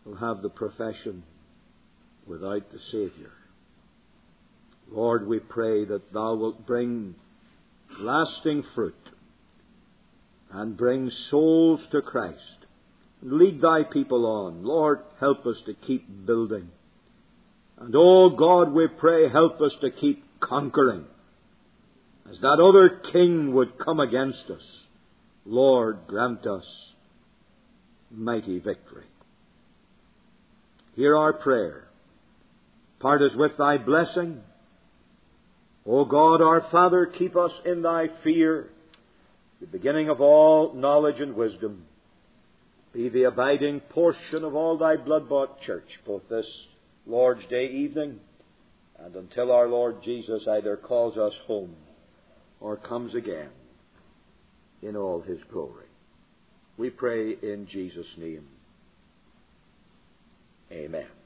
will have the profession without the Saviour. Lord, we pray that Thou wilt bring lasting fruit and bring souls to Christ. Lead Thy people on. Lord, help us to keep building. And, oh God, we pray, help us to keep conquering. As that other king would come against us, Lord, grant us mighty victory. Hear our prayer. Part us with Thy blessing. O God, our Father, keep us in Thy fear, the beginning of all knowledge and wisdom. Be the abiding portion of all Thy blood-bought church, both this Lord's Day evening and until our Lord Jesus either calls us home or comes again in all His glory. We pray in Jesus' name. Amen.